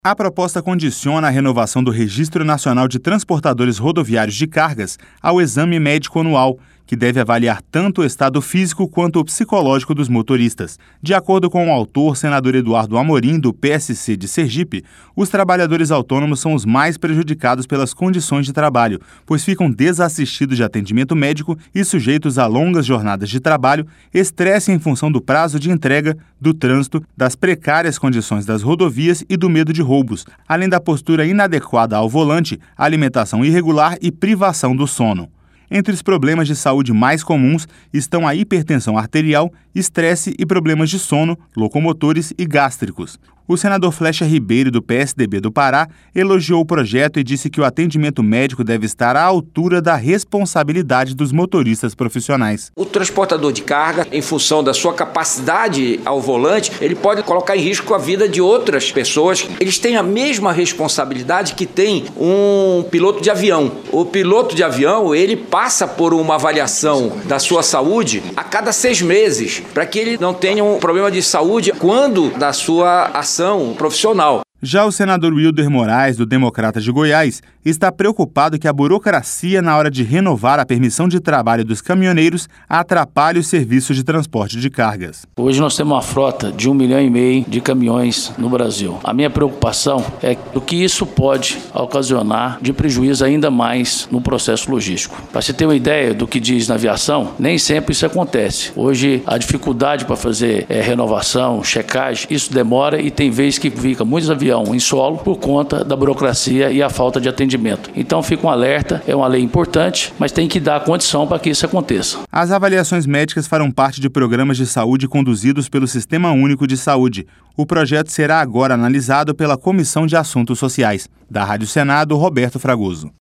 A proposta condiciona a renovação do Registro Nacional de Transportadores Rodoviários de Cargas ao exame médico anual, que deve avaliar tanto o estado físico quanto o psicológico dos motoristas. De acordo com o autor, senador Eduardo Amorim, do PSC de Sergipe, os trabalhadores autônomos são os mais prejudicados pelas condições de trabalho, pois ficam desassistidos de atendimento médico e sujeitos a longas jornadas de trabalho, estresse em função do prazo de entrega, do trânsito, das precárias condições das rodovias e do medo de roubos, além da postura inadequada ao volante, alimentação irregular e privação do sono. Entre os problemas de saúde mais comuns estão a hipertensão arterial, estresse e problemas de sono, locomotores e gástricos. O senador Flecha Ribeiro, do PSDB do Pará, elogiou o projeto e disse que o atendimento médico deve estar à altura da responsabilidade dos motoristas profissionais. O transportador de carga, em função da sua capacidade ao volante, ele pode colocar em risco a vida de outras pessoas. Eles têm a mesma responsabilidade que tem um piloto de avião. O piloto de avião, ele passa por uma avaliação da sua saúde a cada 6 meses, para que ele não tenha um problema de saúde quando da sua ação profissional. Já o senador Wilder Moraes, do Democratas de Goiás, está preocupado que a burocracia na hora de renovar a permissão de trabalho dos caminhoneiros atrapalhe os serviços de transporte de cargas. Hoje nós temos uma frota de 1,5 milhão de caminhões no Brasil. A minha preocupação é o que isso pode ocasionar de prejuízo ainda mais no processo logístico. Para você ter uma ideia do que diz na aviação, nem sempre isso acontece. Hoje a dificuldade para fazer renovação, checagem, isso demora e tem vezes que fica muitos aviões em solo por conta da burocracia e a falta de atendimento. Então fica um alerta, é uma lei importante, mas tem que dar condição para que isso aconteça. As avaliações médicas farão parte de programas de saúde conduzidos pelo Sistema Único de Saúde. O projeto será agora analisado pela Comissão de Assuntos Sociais. Da Rádio Senado, Roberto Fragoso.